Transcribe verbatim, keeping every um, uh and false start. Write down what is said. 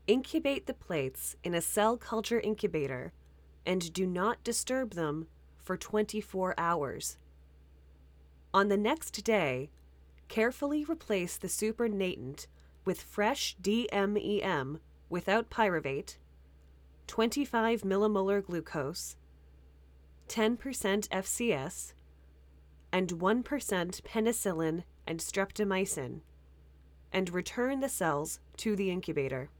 Incubate the plates in a cell culture incubator and do not disturb them for twenty-four hours. On the next day, carefully replace the supernatant with fresh D M E M without pyruvate, twenty-five millimolar glucose, ten percent F C S, and one percent penicillin and streptomycin, and return the cells to the incubator.